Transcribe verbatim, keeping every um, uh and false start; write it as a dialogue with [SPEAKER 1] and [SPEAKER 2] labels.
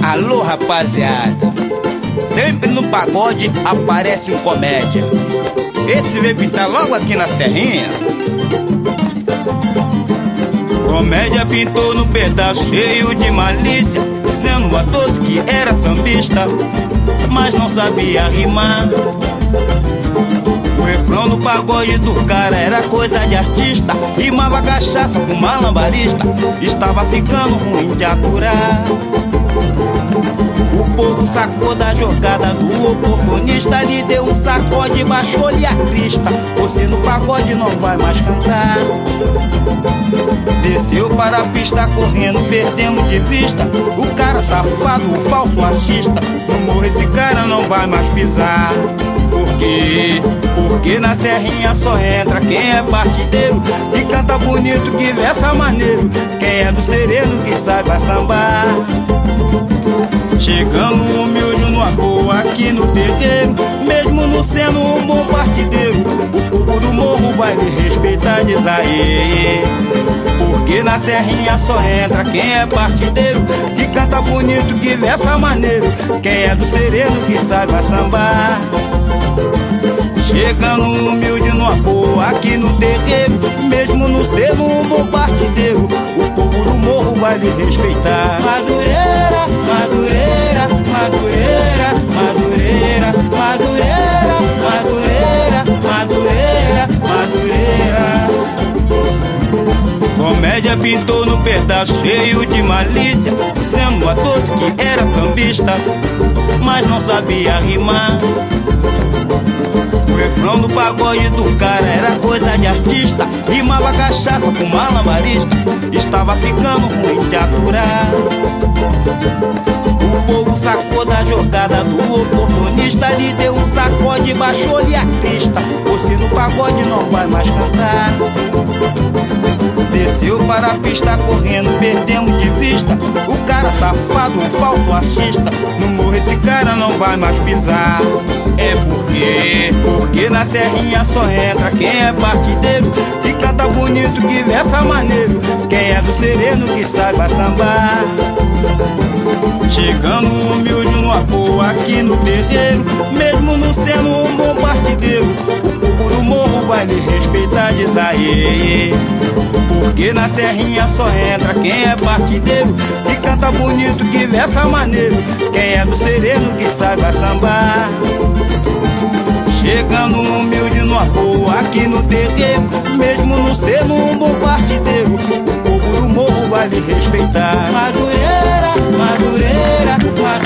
[SPEAKER 1] Alô, rapaziada, sempre no pagode aparece um comédia. Esse veio pintar logo aqui na Serrinha. Comédia pintou no pedaço cheio de malícia, dizendo a todos que era sambista, mas não sabia rimar. O refrão do pagode do cara era coisa de artista, rimava cachaça com malambarista, estava ficando ruim de aturar. O povo sacou da jogada do oportunista, lhe deu um sacode, baixou-lhe a crista. Você no pagode não vai mais cantar. Desceu para a pista correndo, perdemos de vista o cara safado, o falso artista. No morro esse cara não vai mais pisar. Por quê? Porque na Serrinha só entra quem é partideiro, que canta bonito, que versa maneiro, quem é do sereno, que saiba sambar. Chegando humilde numa boa aqui no terreiro, mesmo não sendo um bom partideiro, o povo do morro vai lhe respeitar, diz aí. Porque na Serrinha só entra quem é partideiro, que canta bonito, que versa maneiro, quem é do sereno, que saiba sambar. Chegando humilde numa boa aqui no terreiro, mesmo não sendo um bom partideiro, o povo do morro vai lhe respeitar. Madureira, Madureira, Madureira, Madureira, Madureira, Madureira, Madureira, Madureira. Comédia pintou no pedaço cheio de malícia, dizendo a todos que era sambista, mas não sabia rimar. O refrão do pagode do cara era coisa de artista, rimava cachaça com malambarista, estava ficando ruim de aturar. O povo sacou da jogada do oportunista, lhe deu um sacode, baixou-lhe a crista. Você no pagode não vai mais cantar. Desceu para a pista correndo, perdemos de vista o cara safado, o falso artista. No morro esse cara não vai mais pisar. É porque, porque na Serrinha só entra quem é partideiro, que canta bonito, que versa maneiro, quem é do sereno, que saiba sambar. Chegando humilde numa boa aqui no terreiro, mesmo não sendo um bom partideiro, o povo do morro vai lhe respeitar, diz aí. Porque na Serrinha só entra quem é partideiro, que canta bonito, que versa maneiro, quem é do sereno, que saiba sambar. Chegando humilde numa boa aqui no terreiro, mesmo não sendo um bom partideiro, o povo do morro vai lhe respeitar. Madureira, Madureira, Madureira,